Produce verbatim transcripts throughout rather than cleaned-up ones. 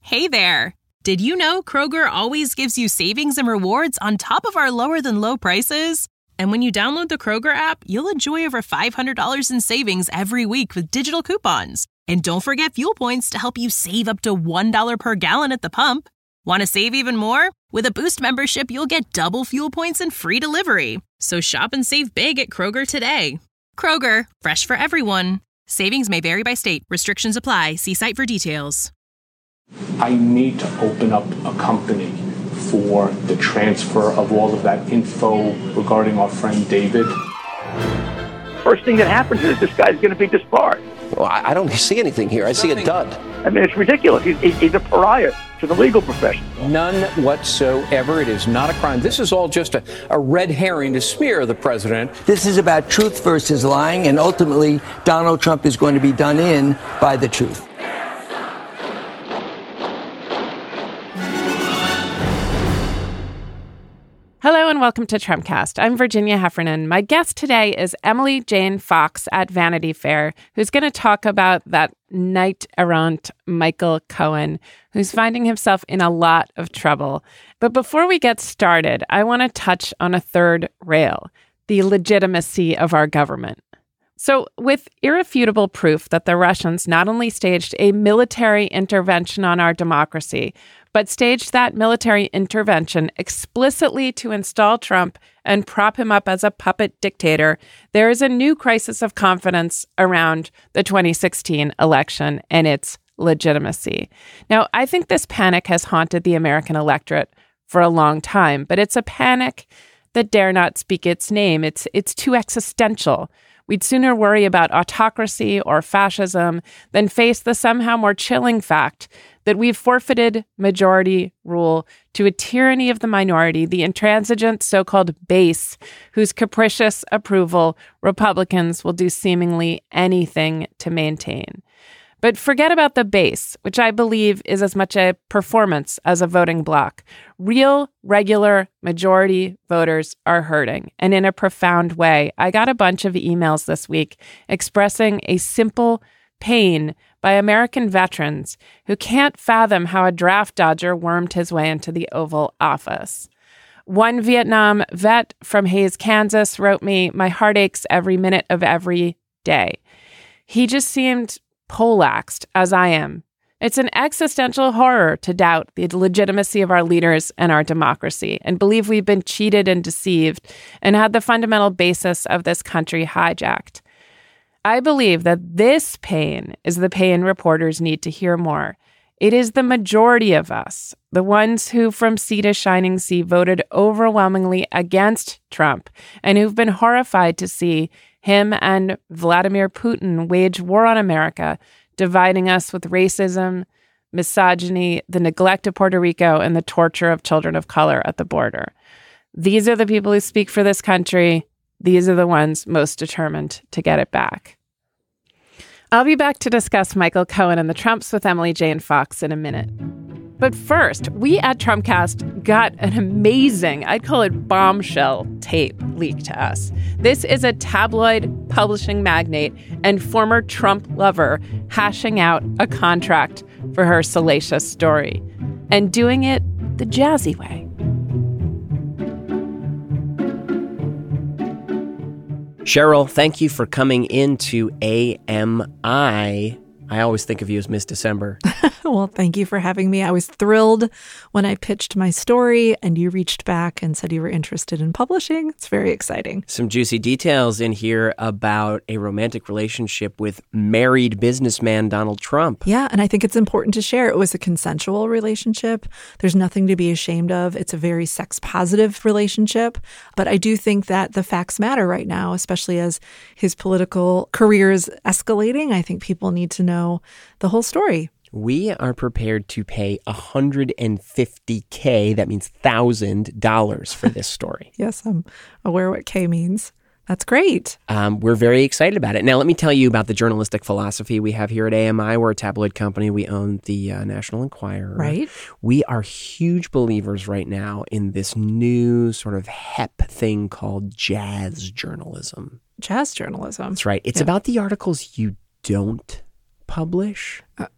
Hey there! Did you know Kroger always gives you savings and rewards on top of our lower-than-low prices? And when you download the Kroger app, you'll enjoy over five hundred dollars in savings every week with digital coupons. And don't forget fuel points to help you save up to one dollar per gallon at the pump. Want to save even more? With a Boost membership, you'll get double fuel points and free delivery. So shop and save big at Kroger today. Kroger, fresh for everyone. Savings may vary by state. Restrictions apply. See site for details. I need to open up a company for the transfer of all of that info regarding our friend David. First thing that happens is this guy's going to be disbarred. Well, I don't see anything here. I see a dud. I mean, it's ridiculous. He's, he's a pariah to the legal profession. None whatsoever. It is not a crime. This is all just a, a red herring to smear the president. This is about truth versus lying, and ultimately Donald Trump is going to be done in by the truth. Hello and welcome to Trumpcast. I'm Virginia Heffernan. My guest today is Emily Jane Fox at Vanity Fair, who's going to talk about that knight-errant Michael Cohen, who's finding himself in a lot of trouble. But before we get started, I want to touch on a third rail, the legitimacy of our government. So with irrefutable proof that the Russians not only staged a military intervention on our democracy, but staged that military intervention explicitly to install Trump and prop him up as a puppet dictator, there is a new crisis of confidence around the twenty sixteen election and its legitimacy. Now, I think this panic has haunted the American electorate for a long time, but it's a panic that dare not speak its name. It's it's too existential. We'd sooner worry about autocracy or fascism than face the somehow more chilling fact that we've forfeited majority rule to a tyranny of the minority, the intransigent so-called base, whose capricious approval Republicans will do seemingly anything to maintain. But forget about the base, which I believe is as much a performance as a voting bloc. Real, regular majority voters are hurting, and in a profound way. I got a bunch of emails this week expressing a simple pain by American veterans who can't fathom how a draft dodger wormed his way into the Oval Office. One Vietnam vet from Hays, Kansas wrote me, "My heart aches every minute of every day." He just seemed poleaxed, as I am. It's an existential horror to doubt the legitimacy of our leaders and our democracy and believe we've been cheated and deceived and had the fundamental basis of this country hijacked. I believe that this pain is the pain reporters need to hear more. It is the majority of us, the ones who from sea to shining sea voted overwhelmingly against Trump and who've been horrified to see him and Vladimir Putin wage war on America, dividing us with racism, misogyny, the neglect of Puerto Rico, and the torture of children of color at the border. These are the people who speak for this country. These are the ones most determined to get it back. I'll be back to discuss Michael Cohen and the Trumps with Emily Jane Fox in a minute. But first, we at Trumpcast got an amazing, I'd call it bombshell tape leaked to us. This is a tabloid publishing magnate and former Trump lover hashing out a contract for her salacious story and doing it the jazzy way. Cheryl, thank you for coming into A M I. I always think of you as Miss December. Well, thank you for having me. I was thrilled when I pitched my story and you reached back and said you were interested in publishing. It's very exciting. Some juicy details in here about a romantic relationship with married businessman Donald Trump. Yeah, and I think it's important to share. It was a consensual relationship. There's nothing to be ashamed of. It's a very sex-positive relationship. But I do think that the facts matter right now, especially as his political career is escalating. I think people need to know the whole story. We are prepared to pay one hundred fifty K, that means one thousand dollars for this story. Yes, I'm aware what K means. That's great. Um, we're very excited about it. Now, let me tell you about the journalistic philosophy we have here at A M I. We're a tabloid company. We own the uh, National Enquirer. Right. We are huge believers right now in this new sort of hep thing called jazz journalism. Jazz journalism. That's right. It's yeah. about the articles you don't publish. Uh,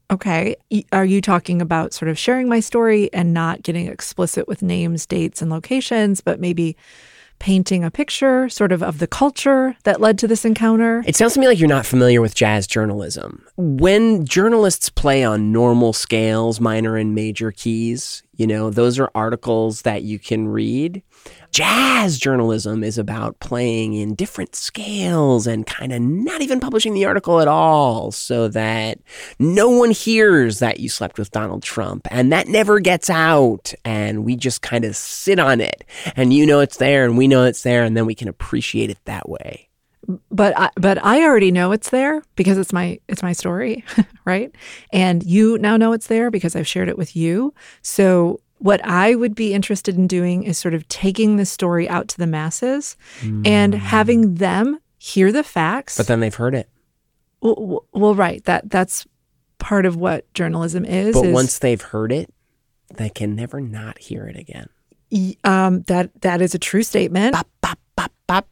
Okay. Y- Are you talking about sort of sharing my story and not getting explicit with names, dates, and locations, but maybe painting a picture sort of of the culture that led to this encounter? It sounds to me like you're not familiar with jazz journalism. When journalists play on normal scales, minor and major keys, you know, those are articles that you can read. Jazz journalism is about playing in different scales and kind of not even publishing the article at all so that no one hears that you slept with Donald Trump, and that never gets out, and we just kind of sit on it, and you know it's there and we know it's there, and then we can appreciate it that way. But I, but I already know it's there because it's my it's my story, right? And you now know it's there because I've shared it with you. So what I would be interested in doing is sort of taking this story out to the masses mm. and having them hear the facts. But then they've heard it. Well, well right. That that's part of what journalism is. But is, once they've heard it, they can never not hear it again. Um, that that is a true statement. Bop, bop, bop, bop.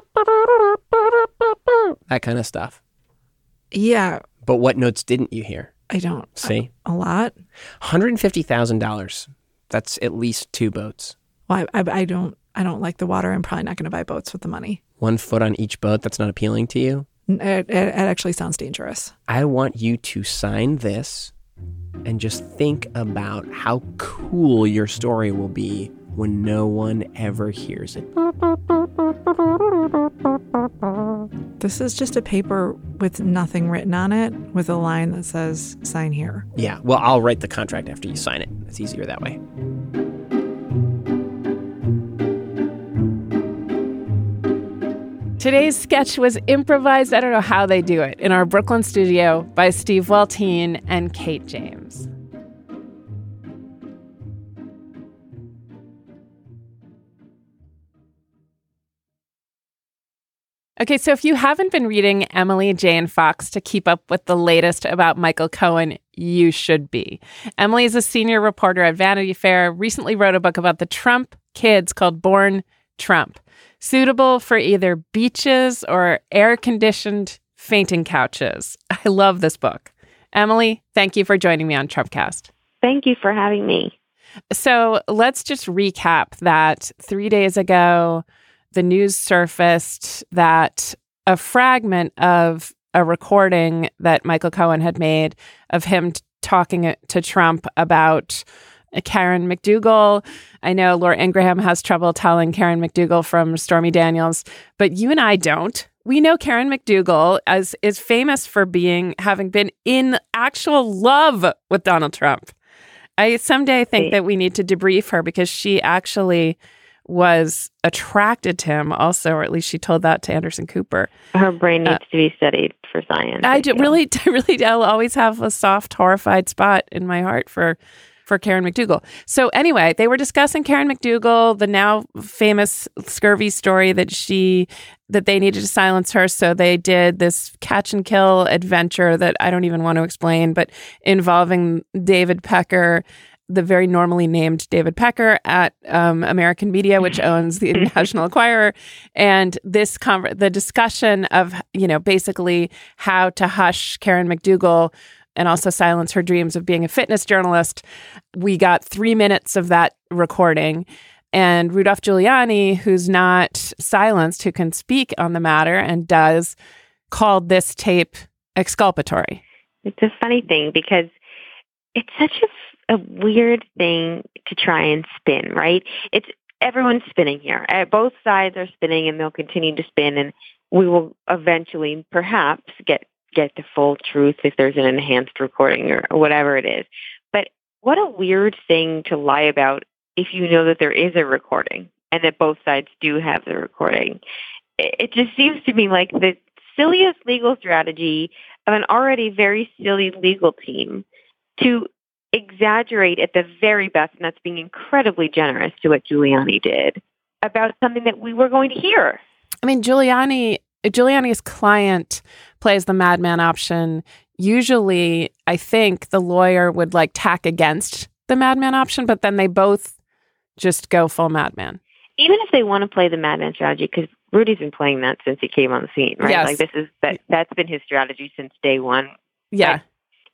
That kind of stuff. Yeah. But what notes didn't you hear? I don't. See? A, a lot. one hundred fifty thousand dollars. That's at least two boats. Well, I, I, I don't I don't like the water. I'm probably not going to buy boats with the money. One foot on each boat? That's not appealing to you? It, it, it actually sounds dangerous. I want you to sign this and just think about how cool your story will be when no one ever hears it. This is just a paper with nothing written on it, with a line that says, sign here. Yeah, well, I'll write the contract after you sign it. It's easier that way. Today's sketch was improvised, I don't know how they do it, in our Brooklyn studio by Steve Weltine and Kate James. Okay, so if you haven't been reading Emily Jane Fox to keep up with the latest about Michael Cohen, you should be. Emily is a senior reporter at Vanity Fair, recently wrote a book about the Trump kids called Born Trump, suitable for either beaches or air-conditioned fainting couches. I love this book. Emily, thank you for joining me on Trumpcast. Thank you for having me. So let's just recap that three days ago, the news surfaced that a fragment of a recording that Michael Cohen had made of him t- talking to Trump about Karen McDougal. I know Laura Ingraham has trouble telling Karen McDougal from Stormy Daniels, but you and I don't. We know Karen McDougal as is famous for being having been in actual love with Donald Trump. I someday think that we need to debrief her because she actually was attracted to him also, or at least she told that to Anderson Cooper. Her brain needs uh, to be studied for science. I, I do, really, really, I'll always have a soft, horrified spot in my heart for for Karen McDougal. So anyway, they were discussing Karen McDougal, the now famous scurvy story that she, that they needed to silence her. So they did this catch and kill adventure that I don't even want to explain, but involving David Pecker, the very normally named David Pecker at um, American Media, which owns the National Enquirer. And this con- the discussion of, you know, basically how to hush Karen McDougal and also silence her dreams of being a fitness journalist. We got three minutes of that recording. And Rudolph Giuliani, who's not silenced, who can speak on the matter and does, called this tape exculpatory. It's a funny thing because it's such a, a weird thing to try and spin, right? It's everyone's spinning here. Uh, both sides are spinning and they'll continue to spin. And we will eventually perhaps get get the full truth if there's an enhanced recording or, or whatever it is. But what a weird thing to lie about if you know that there is a recording and that both sides do have the recording. It, it just seems to me like the silliest legal strategy of an already very silly legal team to exaggerate at the very best, and that's being incredibly generous to what Giuliani did, about something that we were going to hear. I mean, Giuliani... Giuliani's client plays the madman option. Usually, I think the lawyer would like tack against the madman option, but then they both just go full madman. Even if they want to play the madman strategy, because Rudy's been playing that since he came on the scene, right? Yes. Like this is that that's been his strategy since day one. Yeah. Like,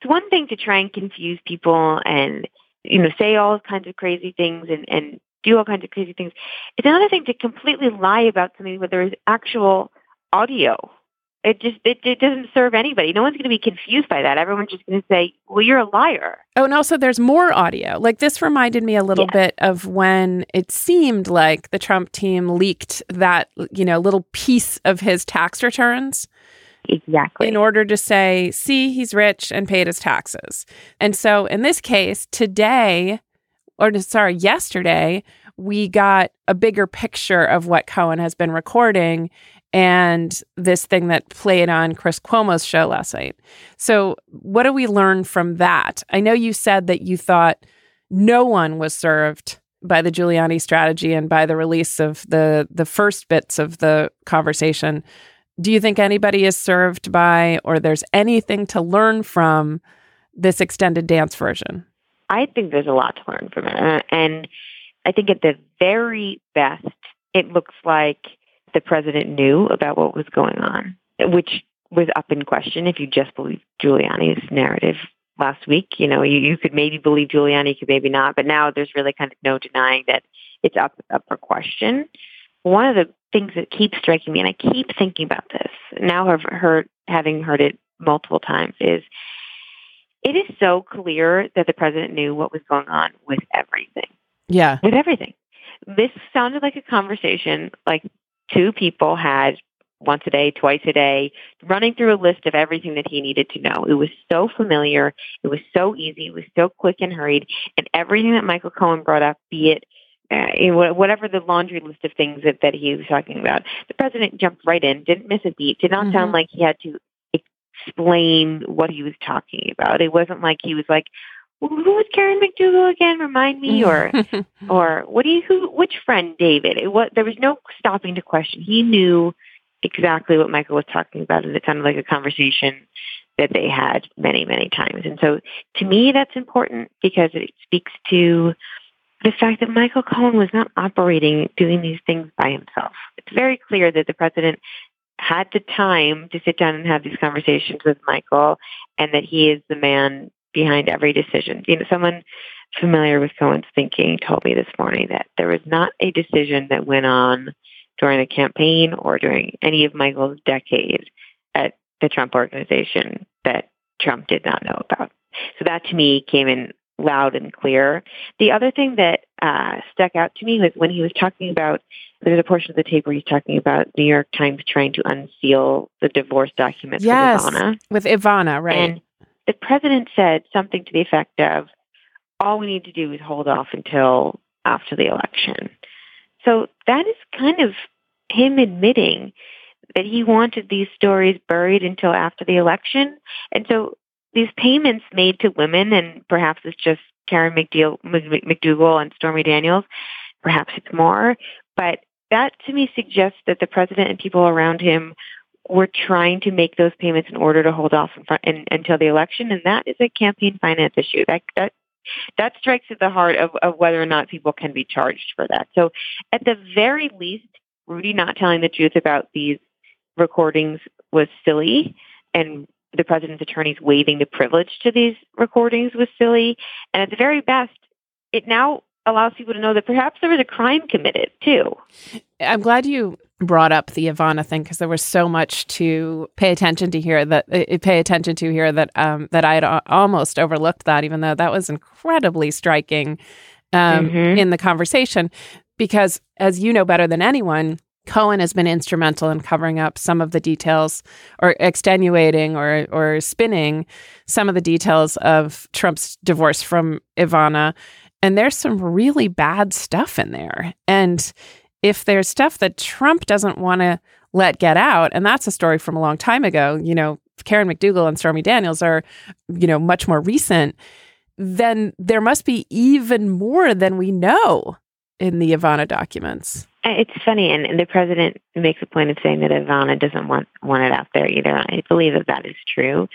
it's one thing to try and confuse people and, you know, say all kinds of crazy things and, and do all kinds of crazy things. It's another thing to completely lie about something where there is actual audio. It just, it, it doesn't serve anybody. No one's going to be confused by that. Everyone's just going to say, well, you're a liar. Oh, and also there's more audio. Like this reminded me a little Yeah. bit of when it seemed like the Trump team leaked that, you know, little piece of his tax returns. Exactly. In order to say, see, he's rich and paid his taxes. And so in this case, today, or sorry, yesterday, we got a bigger picture of what Cohen has been recording and this thing that played on Chris Cuomo's show last night. So what do we learn from that? I know you said that you thought no one was served by the Giuliani strategy and by the release of the the first bits of the conversation. Do you think anybody is served by, or there's anything to learn from this extended dance version? I think there's a lot to learn from it. And I think at the very best, it looks like the president knew about what was going on, which was up in question if you just believe Giuliani's narrative last week. You know, you, you could maybe believe Giuliani, you could maybe not, but now there's really kind of no denying that it's up, up for question. One of the things that keeps striking me, and I keep thinking about this, now I've heard, having heard it multiple times, is it is so clear that the president knew what was going on with everything. Yeah. With everything. This sounded like a conversation like two people had once a day, twice a day, running through a list of everything that he needed to know. It was so familiar. It was so easy. It was so quick and hurried. And everything that Michael Cohen brought up, be it uh, whatever the laundry list of things that, that he was talking about, the president jumped right in, didn't miss a beat, did not mm-hmm. sound like he had to explain what he was talking about. It wasn't like he was like, well, who was Karen McDougal again? Remind me, or, or what do you, who, which friend, David? It was, there was no stopping to question. He knew exactly what Michael was talking about, and it sounded like a conversation that they had many, many times. And so, to me, that's important because it speaks to the fact that Michael Cohen was not operating, doing these things by himself. It's very clear that the president had the time to sit down and have these conversations with Michael, and that he is the man behind every decision. You know, someone familiar with Cohen's thinking told me this morning that there was not a decision that went on during the campaign or during any of Michael's decade at the Trump organization that Trump did not know about. So that to me came in loud and clear. The other thing that uh, stuck out to me was when he was talking about, there's a portion of the tape where he's talking about New York Times trying to unseal the divorce documents yes, with Ivana. with Ivana, right. And the president said something to the effect of, all we need to do is hold off until after the election. So that is kind of him admitting that he wanted these stories buried until after the election. And so these payments made to women, and perhaps it's just Karen McDeal, McDougal and Stormy Daniels, perhaps it's more, but that to me suggests that the president and people around him were trying to make those payments in order to hold off in front, in, until the election, and that is a campaign finance issue. That that that strikes at the heart of, of whether or not people can be charged for that. So, at the very least, Rudy not telling the truth about these recordings was silly, and the president's attorneys waiving the privilege to these recordings was silly. And at the very best, it now allows people to know that perhaps there was a crime committed too. I'm glad you brought up the Ivana thing because there was so much to pay attention to here that uh, pay attention to here that um, that I had a- almost overlooked that, even though that was incredibly striking um, mm-hmm. in the conversation. Because as you know better than anyone, Cohen has been instrumental in covering up some of the details or extenuating or or spinning some of the details of Trump's divorce from Ivana. And there's some really bad stuff in there. And if there's stuff that Trump doesn't want to let get out, and that's a story from a long time ago, you know, Karen McDougal and Stormy Daniels are, you know, much more recent, then there must be even more than we know in the Ivana documents. It's funny, and, and the president makes a point of saying that Ivana doesn't want, want it out there either. I believe that that is true.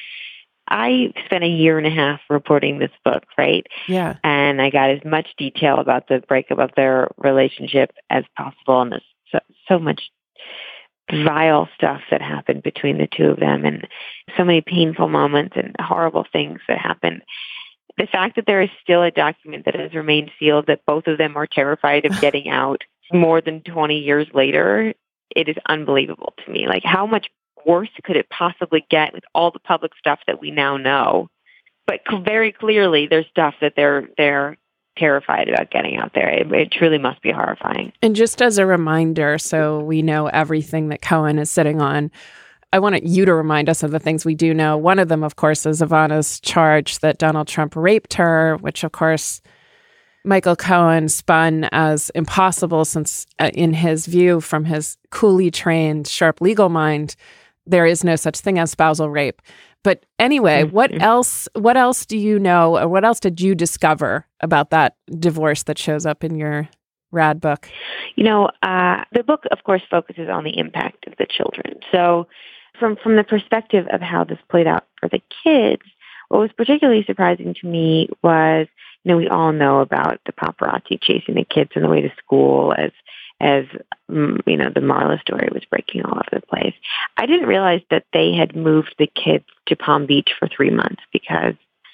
I spent a year and a half reporting this book, right? Yeah. And I got as much detail about the breakup of their relationship as possible, and there's so, so much vile stuff that happened between the two of them and so many painful moments and horrible things that happened. The fact that there is still a document that has remained sealed that both of them are terrified of getting out more than twenty years later, it is unbelievable to me. Like, how much worse could it possibly get with all the public stuff that we now know? But very clearly, there's stuff that they're they're terrified about getting out there. It, it truly must be horrifying. And just as a reminder, so we know everything that Cohen is sitting on, I want you to remind us of the things we do know. One of them, of course, is Ivana's charge that Donald Trump raped her, which, of course, Michael Cohen spun as impossible since, uh, in his view, from his coolly trained, sharp legal mind, there is no such thing as spousal rape. But anyway, mm-hmm. what else What else do you know, or what else did you discover about that divorce that shows up in your rad book? You know, uh, the book, of course, focuses on the impact of the children. So from, from the perspective of how this played out for the kids, what was particularly surprising to me was, you know, we all know about the paparazzi chasing the kids on the way to school as as, you know, the Marla story was breaking all over the place. I didn't realize that they had moved the kids to Palm Beach for three months because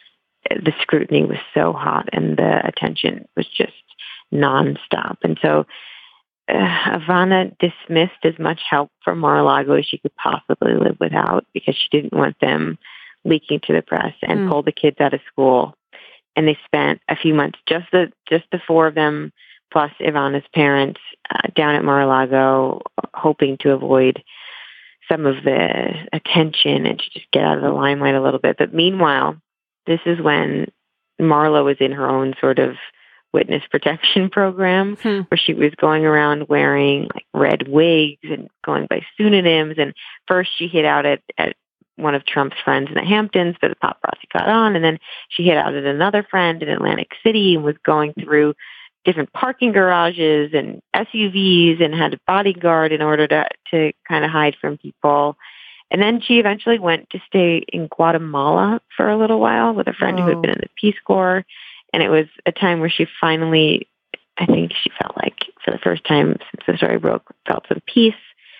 the scrutiny was so hot and the attention was just nonstop. And so uh, Ivana dismissed as much help from Mar-a-Lago as she could possibly live without because she didn't want them leaking to the press and mm. pull the kids out of school. And they spent a few months, just the just the four of them, plus Ivana's parents, uh, down at Mar-a-Lago, hoping to avoid some of the attention and to just get out of the limelight a little bit. But meanwhile, this is when Marla was in her own sort of witness protection program, hmm. where she was going around wearing like red wigs and going by pseudonyms. And first she hid out at, at one of Trump's friends in the Hamptons, but the paparazzi caught on. And then she hid out at another friend in Atlantic City and was going through different parking garages and S U Vs and had a bodyguard in order to, to kind of hide from people. And then she eventually went to stay in Guatemala for a little while with a friend oh. who had been in the Peace Corps. And it was a time where she finally, I think she felt like for the first time since the story broke, felt some peace.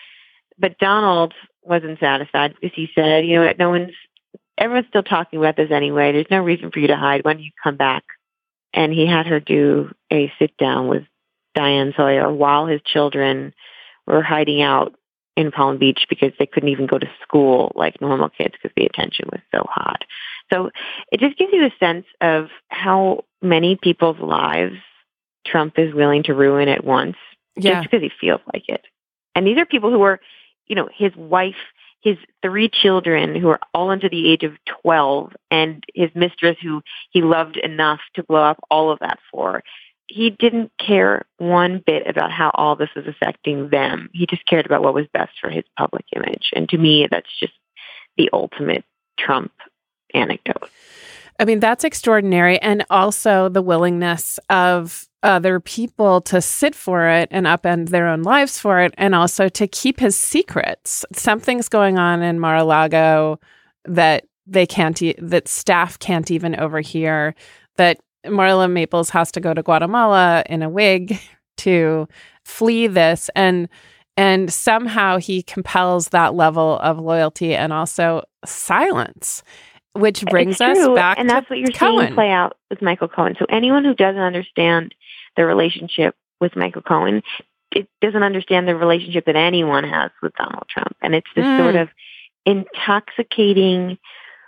But Donald wasn't satisfied because he said, you know what, no one's, everyone's still talking about this anyway. There's no reason for you to hide. When you come back? And he had her do a sit down with Diane Sawyer while his children were hiding out in Palm Beach because they couldn't even go to school like normal kids because the attention was so hot. So it just gives you a sense of how many people's lives Trump is willing to ruin at once yeah. just because he feels like it. And these are people who are, you know, his wife, his three children who are all under the age of twelve, and his mistress who he loved enough to blow up all of that for. He didn't care one bit about how all this was affecting them. He just cared about what was best for his public image. And to me, that's just the ultimate Trump anecdote. I mean, that's extraordinary. And also the willingness of other people to sit for it and upend their own lives for it, and also to keep his secrets. Something's going on in Mar-a-Lago that they can't, e- that staff can't even overhear, that Marla Maples has to go to Guatemala in a wig to flee this. And and somehow he compels that level of loyalty and also silence, which brings us back and to that's what you're Cohen. seeing play out with Michael Cohen. So anyone who doesn't understand the relationship with Michael Cohen, it doesn't understand the relationship that anyone has with Donald Trump. And it's this mm. sort of intoxicating,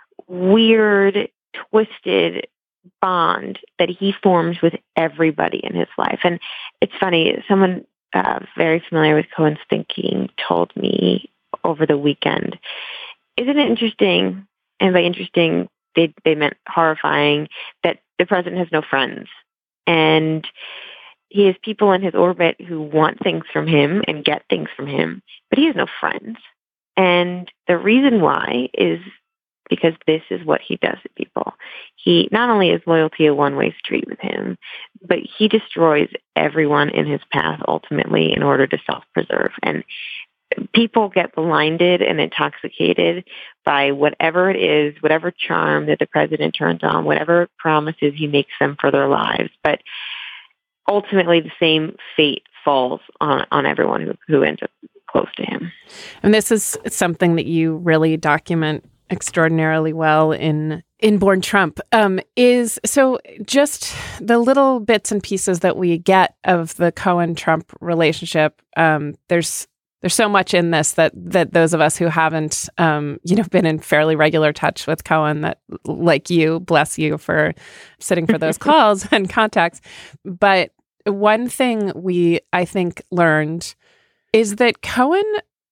weird, twisted bond that he forms with everybody in his life. And it's funny, someone uh, very familiar with Cohen's thinking told me over the weekend, isn't it interesting, and by interesting, they, they meant horrifying, that the president has no friends. And he has people in his orbit who want things from him and get things from him, but he has no friends. And the reason why is because this is what he does to people. He not only is loyalty a one-way street with him, but he destroys everyone in his path ultimately in order to self-preserve. And people get blinded and intoxicated by whatever it is, whatever charm that the president turns on, whatever promises he makes them for their lives. But ultimately, the same fate falls on, on everyone who, who ends up close to him. And this is something that you really document extraordinarily well in in Born Trump. Um, is so just the little bits and pieces that we get of the Cohen-Trump relationship. Um, there's there's so much in this that that those of us who haven't um, you know been in fairly regular touch with Cohen, that like you, bless you for sitting for those calls and contacts. But one thing we I think learned is that Cohen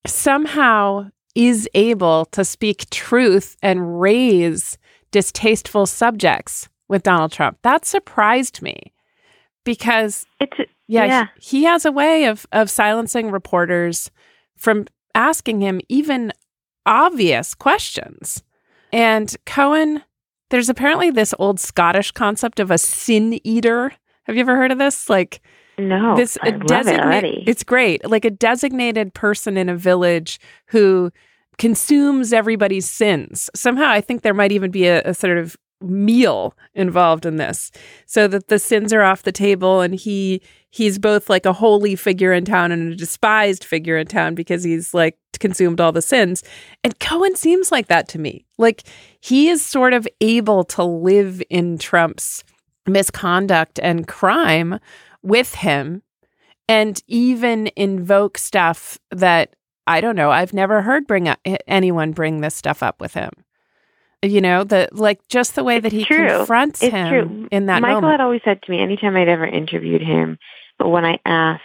somehow is able to speak truth and raise distasteful subjects with Donald Trump. That surprised me because it's yeah, yeah. He, he has a way of of silencing reporters from asking him even obvious questions. And Cohen, there's apparently this old Scottish concept of a sin eater. Have you ever heard of this? Like No, this I love it already. It's great. Like a designated person in a village who consumes everybody's sins. Somehow I think there might even be a, a sort of meal involved in this so that the sins are off the table, and he he's both like a holy figure in town and a despised figure in town because he's like consumed all the sins. And Cohen seems like that to me. Like he is sort of able to live in Trump's misconduct and crime with him and even invoke stuff that, I don't know, I've never heard bring up, anyone bring this stuff up with him. You know, the like just the way it's that he true. confronts it's him true. in that Michael moment. had always said to me, anytime I'd ever interviewed him, but when I asked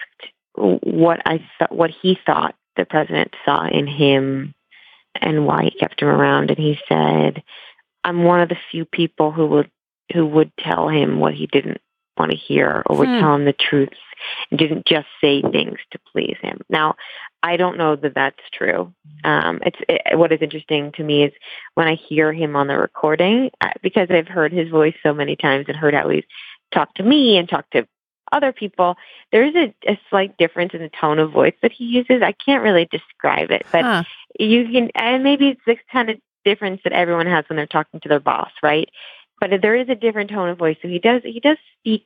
what I th- what he thought the president saw in him and why he kept him around, and he said, "I'm one of the few people who would who would tell him what he didn't want to hear, or would Hmm. tell him the truth, and didn't just say things to please him." Now, I don't know that that's true. Um, it's it, what is interesting to me is when I hear him on the recording, uh, because I've heard his voice so many times and heard how he's talked to me and talked to other people. There's a, a slight difference in the tone of voice that he uses. I can't really describe it, but Huh. you can, and maybe it's this kind of difference that everyone has when they're talking to their boss, right? But there is a different tone of voice. So he does he does speak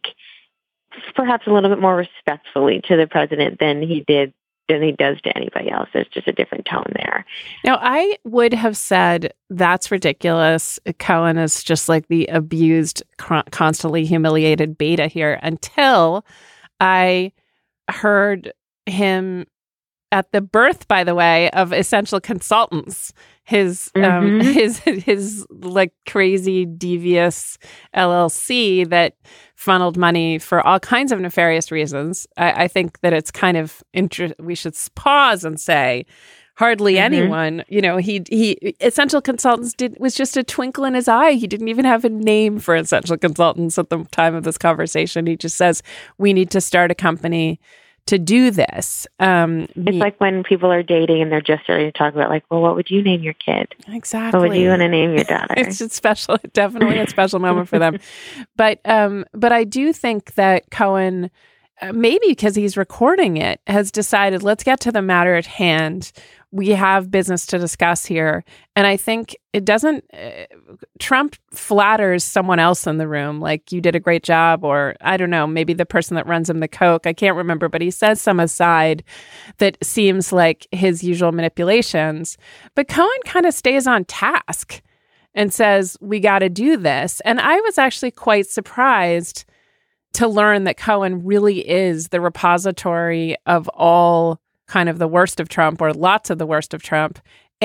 perhaps a little bit more respectfully to the president than he did than he does to anybody else. There's just a different tone there. Now, I would have said that's ridiculous. Cohen is just like the abused, constantly humiliated beta here until I heard him at the birth, by the way, of Essential Consultants, his um, Mhm. his his like crazy, devious L L C that funneled money for all kinds of nefarious reasons. I, I think that it's kind of inter- we should pause and say, hardly Mhm. anyone, you know, he he Essential Consultants did was just a twinkle in his eye. He didn't even have a name for Essential Consultants at the time of this conversation. He just says, we need to start a company to do this. Um, It's me- like when people are dating and they're just starting to talk about, like, well, what would you name your kid? exactly. What would you want to name your daughter? It's just special, definitely a special moment for them. But um, but I do think that Cohen, uh, maybe because he's recording it, has decided, let's get to the matter at hand. We have business to discuss here. And I think it doesn't, uh, Trump flatters someone else in the room, like, you did a great job, or I don't know, maybe the person that runs him the Coke. I can't remember, but he says some aside that seems like his usual manipulations. But Cohen kind of stays on task and says, we got to do this. And I was actually quite surprised to learn that Cohen really is the repository of all kind of the worst of Trump, or lots of the worst of Trump,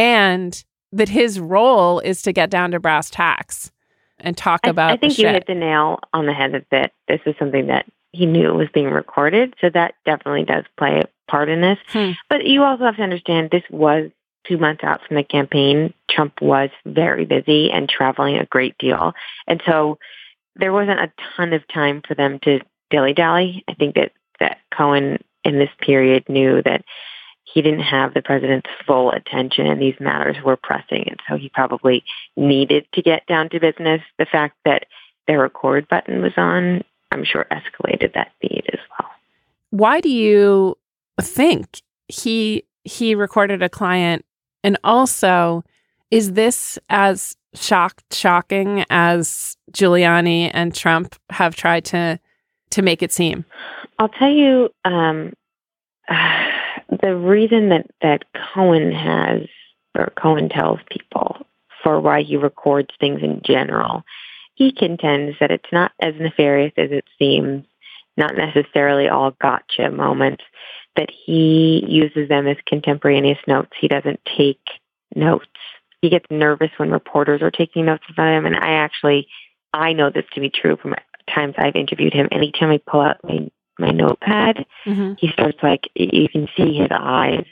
and that his role is to get down to brass tacks and talk I, about I think the you shit. hit the nail on the head, that this is something that he knew was being recorded. So that definitely does play a part in this. Hmm. But you also have to understand, this was two months out from the campaign. Trump was very busy and traveling a great deal. And so there wasn't a ton of time for them to dilly-dally. I think that, that Cohen in this period knew that he didn't have the president's full attention and these matters were pressing. And so he probably needed to get down to business. The fact that the record button was on, I'm sure, escalated that need as well. Why do you think he he recorded a client? And also, is this as shocked, shocking as Giuliani and Trump have tried to to make it seem? I'll tell you, um, the reason that, that Cohen has, or Cohen tells people for why he records things in general, he contends that it's not as nefarious as it seems, not necessarily all gotcha moments, that he uses them as contemporaneous notes. He doesn't take notes. He gets nervous when reporters are taking notes about him. And I actually, I know this to be true from times I've interviewed him. Anytime I pull out my, my notepad, mm-hmm. he starts like, you can see his eyes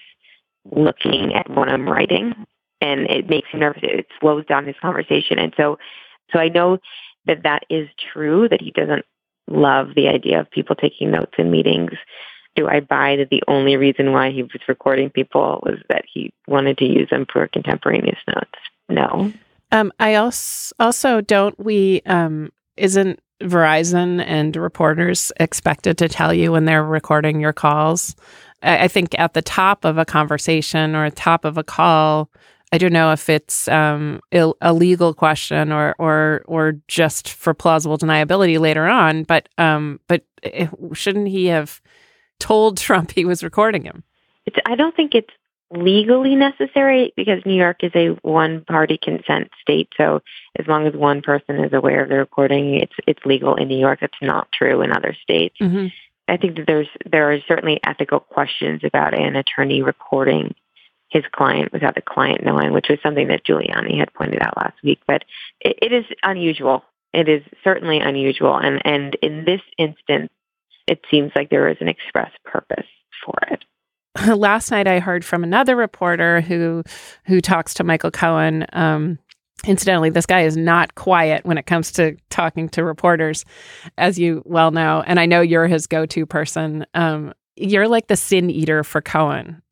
looking at what I'm writing, and it makes him nervous. It slows down his conversation. And so, so I know that that is true, that he doesn't love the idea of people taking notes in meetings. Do I buy that the only reason why he was recording people was that he wanted to use them for contemporaneous notes? No. Um, I also, also don't we, um, isn't Verizon and reporters expected to tell you when they're recording your calls? I, I think at the top of a conversation or top of a call, I don't know if it's um, Ill, a legal question or or or just for plausible deniability later on, but um, but it, shouldn't he have told Trump he was recording him? It's, I don't think it's legally necessary because New York is a one-party consent state. So as long as one person is aware of the recording, it's it's legal in New York. That's not true in other states. Mm-hmm. I think that there's there are certainly ethical questions about an attorney recording his client without the client knowing, which was something that Giuliani had pointed out last week. But it, it is unusual. It is certainly unusual. And, and in this instance, it seems like there is an express purpose for it. Last night, I heard from another reporter who who talks to Michael Cohen. Um, incidentally, this guy is not quiet when it comes to talking to reporters, as you well know. And I know you're his go-to person. Um, you're like the sin eater for Cohen.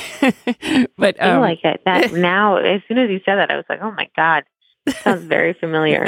But um, I like it. That now, as soon as you said that, I was like, "Oh my God, that sounds very familiar."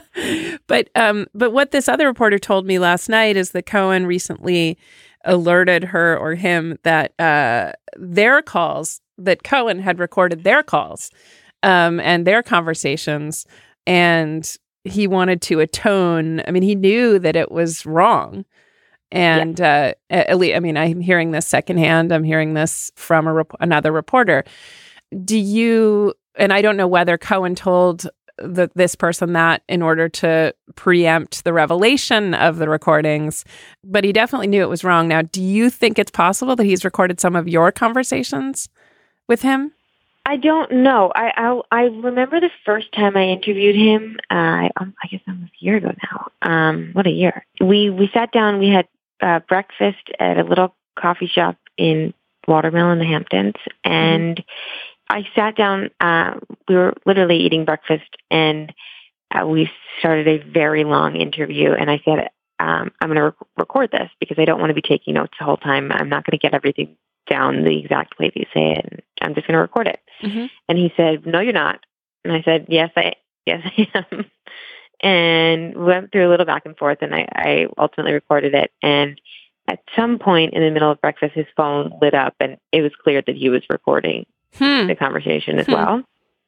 but um, but what this other reporter told me last night is that Cohen recently alerted her or him that uh, their calls, that Cohen had recorded their calls um, and their conversations, and he wanted to atone. I mean, he knew that it was wrong. And yeah. uh, at least, I mean, I'm hearing this secondhand. I'm hearing this from a rep- another reporter. Do you, and I don't know whether Cohen told the, this person that in order to preempt the revelation of the recordings, but he definitely knew it was wrong. Now, do you think it's possible that he's recorded some of your conversations with him? I don't know. I I, I remember the first time I interviewed him. Uh, I, I guess almost a year ago now. Um, what a year. We we sat down. We had uh, breakfast at a little coffee shop in Watermill in the Hamptons, and mm-hmm. I sat down. Uh, we were literally eating breakfast, and uh, we started a very long interview. And I said, um, "I'm going to rec- record this because I don't want to be taking notes the whole time. I'm not going to get everything down the exact way that you say it. And I'm just going to record it." Mm-hmm. And he said, "No, you're not." And I said, "Yes, I, yes, I am." And we went through a little back and forth, and I, I ultimately recorded it. And at some point in the middle of breakfast, his phone lit up, and it was clear that he was recording hmm. the conversation as hmm. well,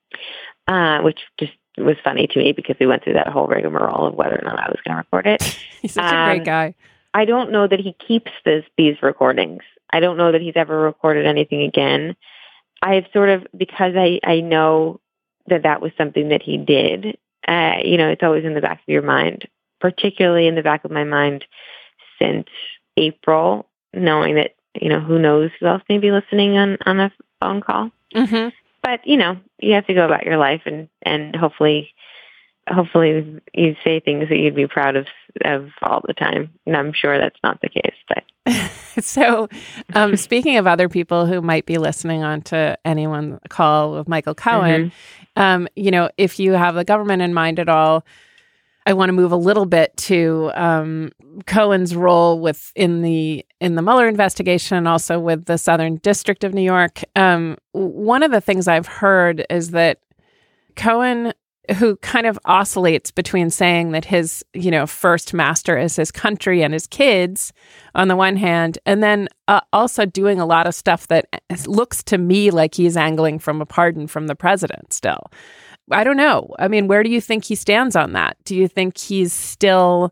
uh, which just was funny to me because we went through that whole rigmarole of whether or not I was going to record it. He's such um, a great guy. I don't know that he keeps this, these recordings. I don't know that he's ever recorded anything again. I've sort of, because I, I know that that was something that he did, uh, you know, it's always in the back of your mind, particularly in the back of my mind since April, knowing that, you know, who knows who else may be listening on, on a phone call. Mm-hmm. But, you know, you have to go about your life and, and hopefully, hopefully you say things that you'd be proud of, of all the time. And I'm sure that's not the case, but. So, um, speaking of other people who might be listening on to anyone call with Michael Cohen, mm-hmm. um, you know, if you have the government in mind at all, I want to move a little bit to um, Cohen's role with in the in the Mueller investigation, also with the Southern District of New York. Um, one of the things I've heard is that Cohen, who kind of oscillates between saying that his, you know, first master is his country and his kids on the one hand, and then uh, also doing a lot of stuff that looks to me like he's angling from a pardon from the president still. I don't know. I mean, where do you think he stands on that? Do you think he's still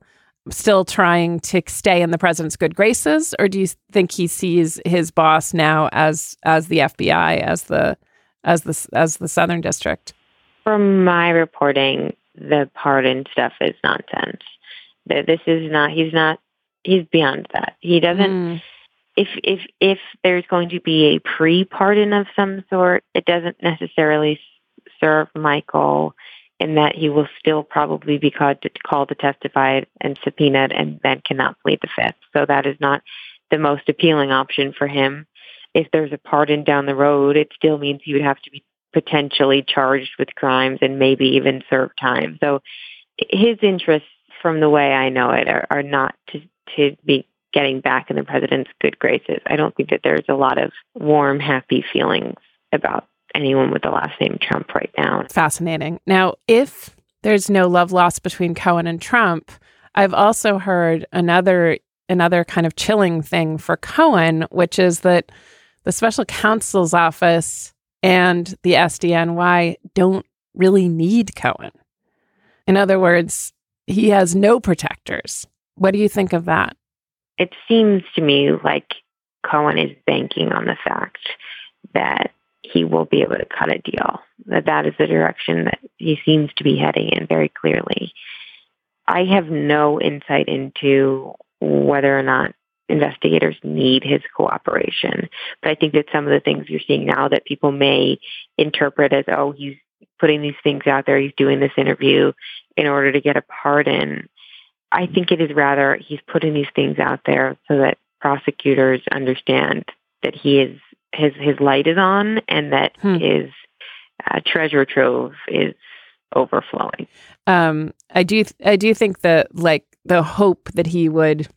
still trying to stay in the president's good graces, or do you think he sees his boss now as as the F B I, as the as the as the Southern District? From my reporting, the pardon stuff is nonsense. This is not. He's not. He's beyond that. He doesn't. Mm. If if if there's going to be a pre-pardon of some sort, it doesn't necessarily serve Michael, in that he will still probably be called to, called to testify and subpoenaed, and then cannot plead the fifth. So that is not the most appealing option for him. If there's a pardon down the road, it still means he would have to be potentially charged with crimes and maybe even serve time. So his interests, from the way I know it, are, are not to, to be getting back in the president's good graces. I don't think that there's a lot of warm, happy feelings about anyone with the last name Trump right now. Fascinating. Now, if there's no love lost between Cohen and Trump, I've also heard another another kind of chilling thing for Cohen, which is that the special counsel's office and the S D N Y don't really need Cohen. In other words, he has no protectors. What do you think of that? It seems to me like Cohen is banking on the fact that he will be able to cut a deal, that that is the direction that he seems to be heading in very clearly. I have no insight into whether or not investigators need his cooperation, but I think that some of the things you're seeing now that people may interpret as, oh, he's putting these things out there, he's doing this interview in order to get a pardon. I think it is rather he's putting these things out there so that prosecutors understand that he is his his light is on, and that hmm. his uh, treasure trove is overflowing. Um, I do I do think that, like, the hope that he would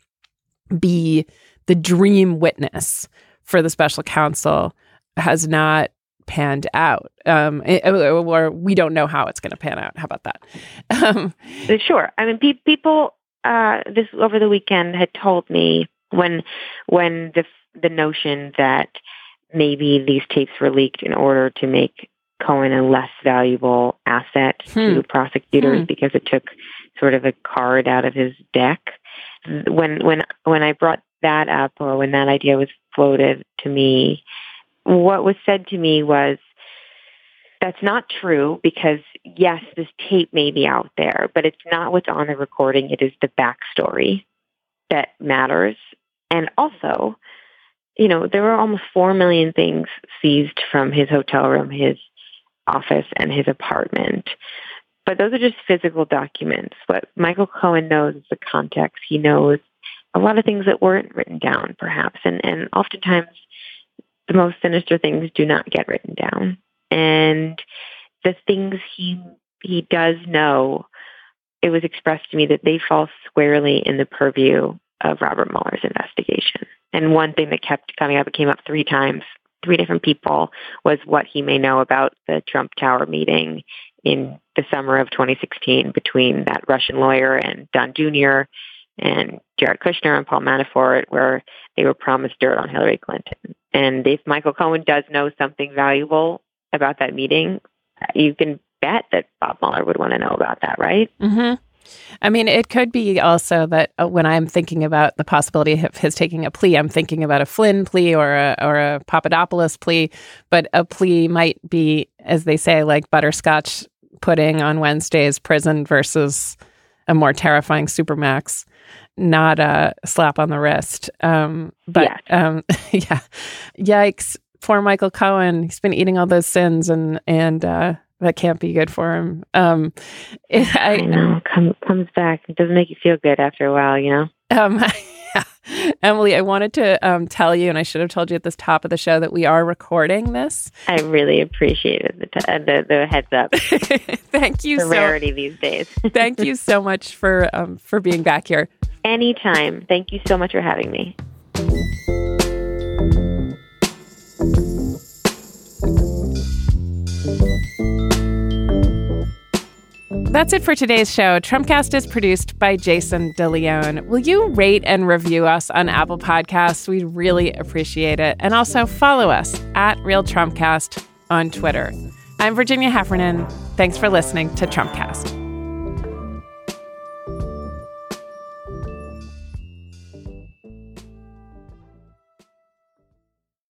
be the dream witness for the special counsel has not panned out, um, it, or we don't know how it's going to pan out. How about that? Um, sure. I mean, pe- people uh, this over the weekend had told me when when the the notion that maybe these tapes were leaked in order to make Cohen a less valuable asset hmm. to prosecutors hmm. because it took sort of a card out of his deck. When when when I brought that up, or when that idea was floated to me, what was said to me was, that's not true, because yes, this tape may be out there, but it's not what's on the recording. It is the backstory that matters. And also, you know, there were almost four million things seized from his hotel room, his office, and his apartment. But those are just physical documents. What Michael Cohen knows is the context. He knows a lot of things that weren't written down, perhaps. And, and oftentimes, the most sinister things do not get written down. And the things he he does know, it was expressed to me that they fall squarely in the purview of Robert Mueller's investigation. And one thing that kept coming up, it came up three times, three different people, was what he may know about the Trump Tower meeting in the summer of twenty sixteen between that Russian lawyer and Don Junior and Jared Kushner and Paul Manafort, where they were promised dirt on Hillary Clinton. And if Michael Cohen does know something valuable about that meeting, you can bet that Bob Mueller would want to know about that, right? Mm-hmm. I mean, it could be also that uh, when I'm thinking about the possibility of his taking a plea, I'm thinking about a Flynn plea or a, or a Papadopoulos plea, but a plea might be, as they say, like butterscotch pudding on Wednesday's prison versus a more terrifying Supermax, not a slap on the wrist. Um, but yeah. Um, yeah, yikes. Poor Michael Cohen. He's been eating all those sins, and and uh, that can't be good for him. Um, it, I, I know. Come, comes back. It doesn't make you feel good after a while, you know? Um, yeah. Emily, I wanted to um, tell you, and I should have told you at the top of the show, that we are recording this. I really appreciated the t- the, the heads up. Thank you. The so, rarity these days. Thank you so much for um, for being back here. Anytime. Thank you so much for having me. That's it for today's show. Trumpcast is produced by Jason DeLeon. Will you rate and review us on Apple Podcasts? We'd really appreciate it. And also follow us at Real Trumpcast on Twitter. I'm Virginia Heffernan. Thanks for listening to Trumpcast.